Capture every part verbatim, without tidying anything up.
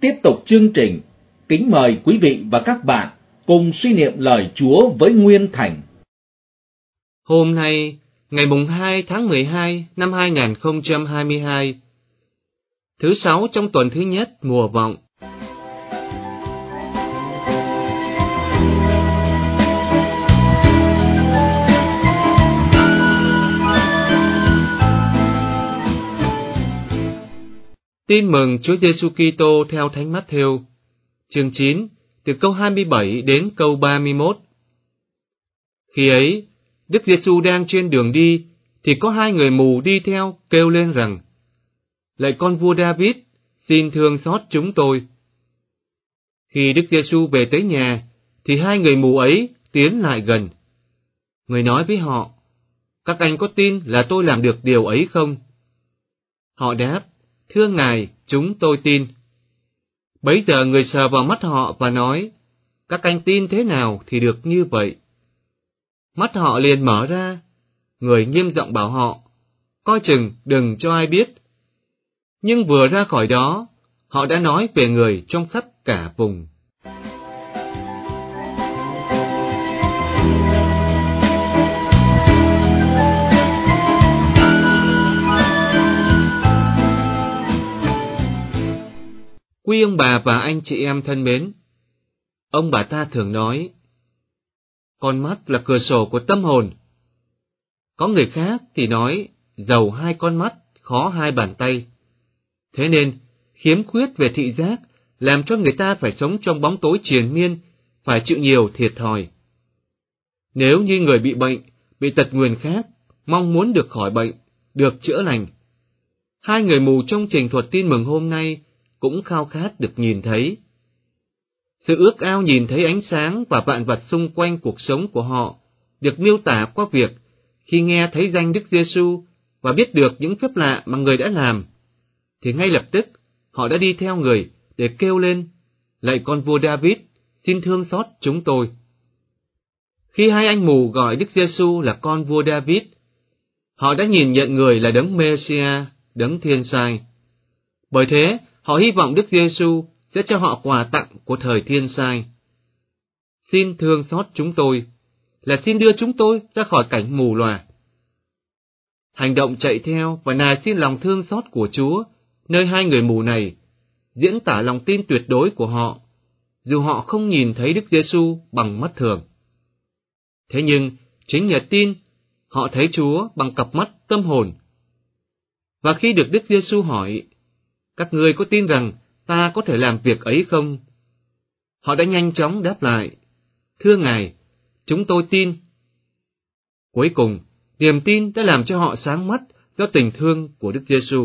tiếp tục chương trình, kính mời quý vị và các bạn cùng suy niệm lời Chúa với Nguyên Thành. Hôm nay, ngày mùng hai tháng mười hai năm hai nghìn không trăm hai mươi hai, thứ sáu trong tuần thứ nhất mùa vọng. Tin mừng Chúa Giêsu Kitô theo Thánh Mát-thêu, chương chín, từ câu hai mươi bảy đến câu ba mươi mốt. Khi ấy, Đức Giêsu đang trên đường đi, thì có hai người mù đi theo kêu lên rằng: Lạy con vua David, xin thương xót chúng tôi. Khi Đức Giêsu về tới nhà, thì hai người mù ấy tiến lại gần. Người nói với họ: Các anh có tin là tôi làm được điều ấy không? Họ đáp: Thưa Ngài, chúng tôi tin. Bấy giờ người sờ vào mắt họ và nói: Các anh tin thế nào thì được như vậy. Mắt họ liền mở ra. Người nghiêm giọng bảo họ: Coi chừng đừng cho ai biết. Nhưng vừa ra khỏi đó, họ đã nói về người trong khắp cả vùng. Quý ông bà và anh chị em thân mến, ông bà ta thường nói, con mắt là cửa sổ của tâm hồn. Có người khác thì nói, giàu hai con mắt, khó hai bàn tay. Thế nên, khiếm khuyết về thị giác làm cho người ta phải sống trong bóng tối triền miên, phải chịu nhiều thiệt thòi. Nếu như người bị bệnh, bị tật nguyền khác, mong muốn được khỏi bệnh, được chữa lành, hai người mù trong trình thuật tin mừng hôm nay cũng khao khát được nhìn thấy. Sự ước ao nhìn thấy ánh sáng và vạn vật xung quanh cuộc sống của họ được miêu tả qua việc khi nghe thấy danh Đức Giêsu và biết được những phép lạ mà người đã làm, thì ngay lập tức họ đã đi theo người để kêu lên: Lạy con vua David, xin thương xót chúng tôi. Khi hai anh mù gọi Đức Giêsu là con vua David, họ đã nhìn nhận người là đấng Mê-si-a, đấng thiên sai. Bởi thế, họ hy vọng Đức Giêsu sẽ cho họ quà tặng của thời thiên sai. Xin thương xót chúng tôi là xin đưa chúng tôi ra khỏi cảnh mù lòa. Hành động chạy theo và nài xin lòng thương xót của Chúa nơi hai người mù này diễn tả lòng tin tuyệt đối của họ, dù họ không nhìn thấy Đức Giêsu bằng mắt thường. Thế nhưng, chính nhờ tin, họ thấy Chúa bằng cặp mắt tâm hồn. Và khi được Đức Giêsu hỏi, các ngươi có tin rằng ta có thể làm việc ấy không? Họ đã nhanh chóng đáp lại, thưa Ngài, chúng tôi tin. Cuối cùng, niềm tin đã làm cho họ sáng mắt do tình thương của Đức Giêsu.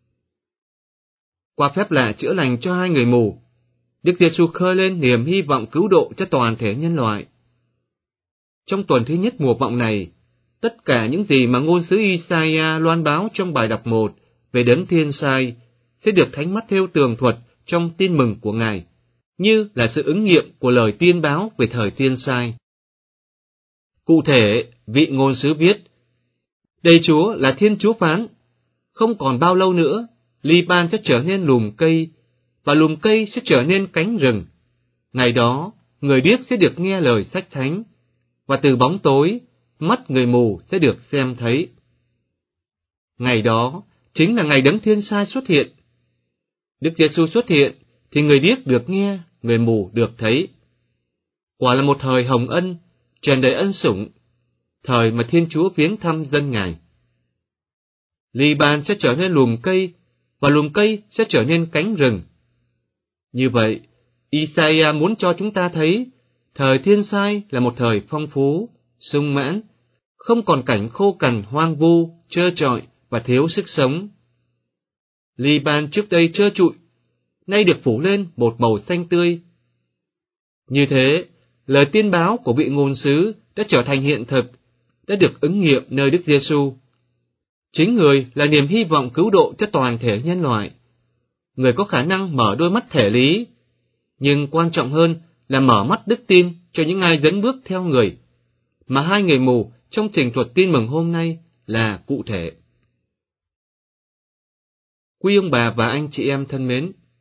Qua phép lạ chữa lành cho hai người mù, Đức Giêsu khơi lên niềm hy vọng cứu độ cho toàn thể nhân loại. Trong tuần thứ nhất mùa vọng này, tất cả những gì mà ngôn sứ Isaiah loan báo trong bài đọc một về đấng thiên sai sẽ được Thánh Mát-thêu tường thuật trong tin mừng của Ngài, như là sự ứng nghiệm của lời tiên báo về thời thiên sai. Cụ thể, vị ngôn sứ viết: Đây Chúa là Thiên Chúa phán, không còn bao lâu nữa, Li-ban sẽ trở nên lùm cây, và lùm cây sẽ trở nên cánh rừng. Ngày đó, người điếc sẽ được nghe lời sách thánh, và từ bóng tối, mắt người mù sẽ được xem thấy. Ngày đó chính là ngày đấng thiên sai xuất hiện. Đức Giêsu xuất hiện thì người điếc được nghe, người mù được thấy. Quả là một thời hồng ân, tràn đầy ân sủng, thời mà Thiên Chúa viếng thăm dân Ngài. Li-ban sẽ trở nên lùm cây, và lùm cây sẽ trở nên cánh rừng. Như vậy, Isaiah muốn cho chúng ta thấy thời thiên sai là một thời phong phú, sung mãn, không còn cảnh khô cằn hoang vu, trơ trọi và thiếu sức sống. Li-ban trước đây trơ trụi, nay được phủ lên một màu xanh tươi. Như thế, lời tiên báo của vị ngôn sứ đã trở thành hiện thực, đã được ứng nghiệm nơi Đức Giêsu. Chính người là niềm hy vọng cứu độ cho toàn thể nhân loại. Người có khả năng mở đôi mắt thể lý, nhưng quan trọng hơn là mở mắt đức tin cho những ai dẫn bước theo người, mà hai người mù trong trình thuật tin mừng hôm nay là cụ thể. Quý ông bà và anh chị em thân mến,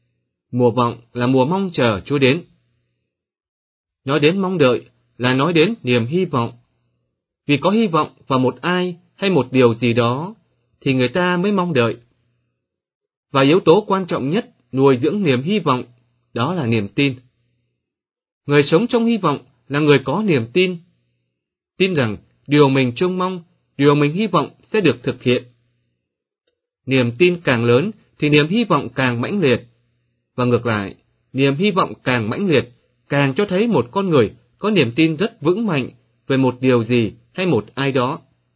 Mùa vọng là mùa mong chờ Chúa đến. Nói đến mong đợi là nói đến niềm hy vọng. Vì có hy vọng vào một ai hay một điều gì đó, thì người ta mới mong đợi. Và yếu tố quan trọng nhất nuôi dưỡng niềm hy vọng, đó là niềm tin. Người sống trong hy vọng là người có niềm tin. Tin rằng điều mình trông mong, điều mình hy vọng sẽ được thực hiện. Niềm tin càng lớn thì niềm hy vọng càng mãnh liệt. Và ngược lại, niềm hy vọng càng mãnh liệt, càng cho thấy một con người có niềm tin rất vững mạnh về một điều gì hay một ai đó.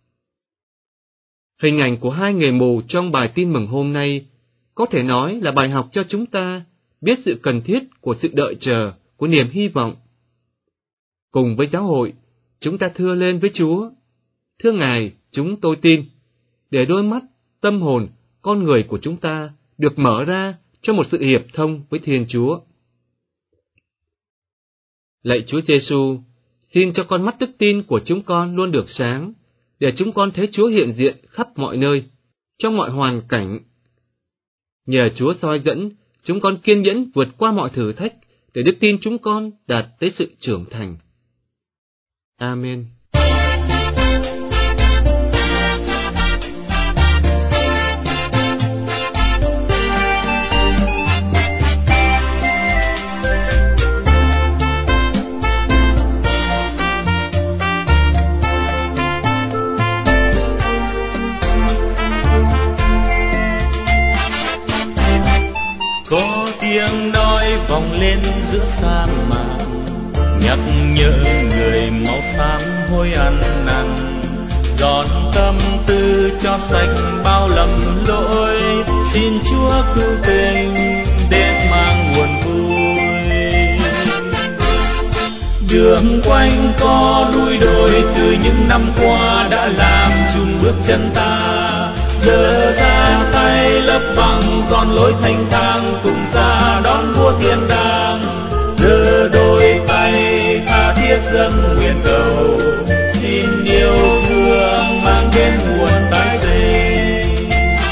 Hình ảnh của hai người mù trong bài tin mừng hôm nay có thể nói là bài học cho chúng ta biết sự cần thiết của sự đợi chờ, của niềm hy vọng. Cùng với giáo hội, chúng ta thưa lên với Chúa: Thưa Ngài, chúng tôi tin, để đôi mắt, tâm hồn, con người của chúng ta được mở ra cho một sự hiệp thông với Thiên Chúa. Lạy Chúa Giêsu, xin cho con mắt đức tin của chúng con luôn được sáng, để chúng con thấy Chúa hiện diện khắp mọi nơi, trong mọi hoàn cảnh. Nhờ Chúa soi dẫn, chúng con kiên nhẫn vượt qua mọi thử thách, để đức tin chúng con đạt tới sự trưởng thành. Amen. Có tiếng nói vọng lên giữa sa mạc, nhắc nhở người mau sám hối ăn năn, dọn tâm tư cho sạch bao lầm lỗi, xin Chúa cứu tình để mang nguồn vui. Đường quanh co núi đồi từ những năm qua đã làm chùn bước chân ta, giờ ra tay lấp bằng giòn lối thanh thang, cùng ra đón vua thiên đàng. Giờ đôi tay tha thiết dâng nguyện cầu, xin yêu thương mang đến nguồn tái sinh.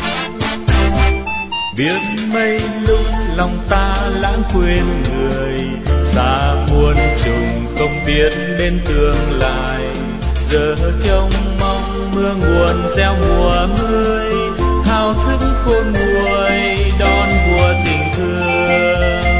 Biết mấy lúc lòng ta lãng quên người, xa muôn trùng không biết đến tương lai. Giờ trông mong mưa nguồn gieo mùa mới, thao thức khôn nguôi đón vua tình thương.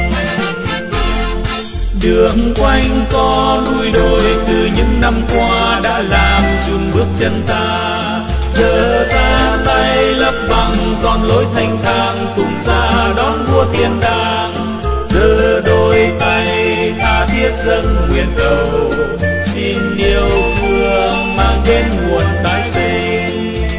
Đường quanh co núi đồi từ những năm qua đã làm chùn bước chân ta, giờ ra tay lấp bằng giòn lối thanh thang, cùng ra đón vua thiên đàng. Giờ đôi tay tha thiết dâng nguyện cầu, xin yêu thương mang đến nguồn tái sinh.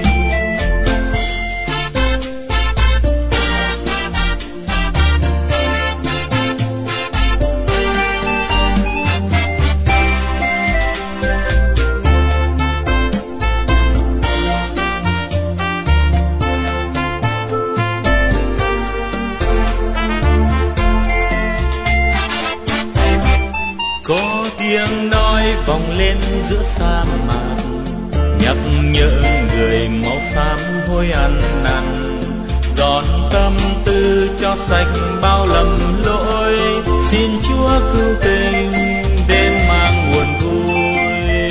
Có tiếng nói vọng lên giữa sa mạc, nhắc nhở người mau sám hối ăn năn, dọn tâm tư cho sạch bao lầm lỗi, xin Chúa cứu tình đến mang nguồn vui.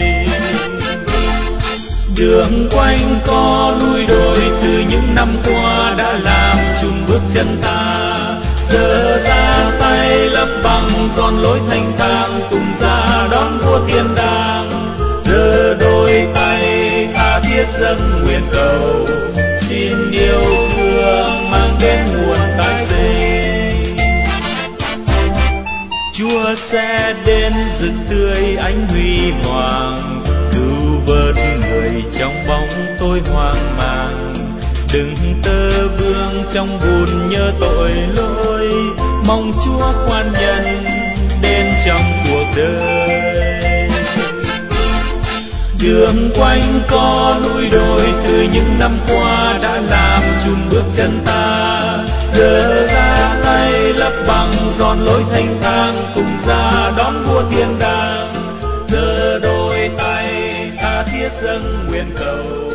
Đường quanh co núi đồi từ những năm qua đã làm chùn bước chân ta, giờ ra tay lấp bằng giòn lối thanh thang, cùng ra đón vua thiên đàng. Giờ đôi tay tha thiết dâng nguyện cầu, xin yêu thương mang đến nguồn tái sinh. Chúa sẽ đến rực tươi ánh huy hoàng, cứu vớt người trong bóng tối hoang mang. Đừng tơ vương trong buồn nhớ tội lỗi, mong Chúa khoan nhân đến trong cuộc đời. Đường quanh co núi đồi từ những năm qua đã làm chùn bước chân ta, giờ ra tay lấp bằng giòn lối thanh thang, cùng ra đón vua thiên đàng. Giờ đôi tay tha thiết dâng nguyện cầu,